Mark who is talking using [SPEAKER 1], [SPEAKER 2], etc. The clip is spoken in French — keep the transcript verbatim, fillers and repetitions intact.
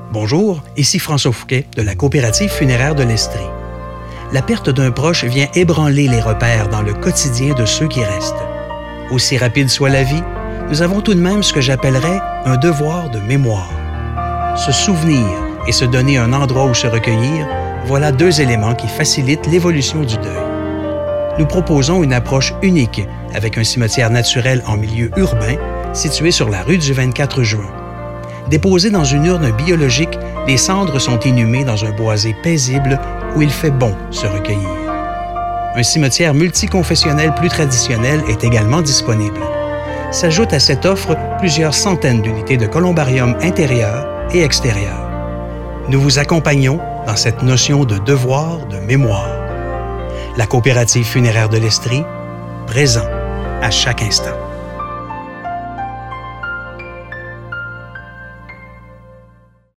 [SPEAKER 1] Bonjour, ici François Fouquet de la coopérative funéraire de l'Estrie. La perte d'un proche vient ébranler les repères dans le quotidien de ceux qui restent. Aussi rapide soit la vie, nous avons tout de même ce que j'appellerais un devoir de mémoire. Se souvenir et se donner un endroit où se recueillir, voilà deux éléments qui facilitent l'évolution du deuil. Nous proposons une approche unique avec un cimetière naturel en milieu urbain situé sur la rue du vingt-quatre juin. Déposées dans une urne biologique, les cendres sont inhumées dans un boisé paisible où il fait bon se recueillir. Un cimetière multiconfessionnel plus traditionnel est également disponible. S'ajoutent à cette offre plusieurs centaines d'unités de columbarium intérieur et extérieur. Nous vous accompagnons dans cette notion de devoir de mémoire. La coopérative funéraire de l'Estrie, présent à chaque instant.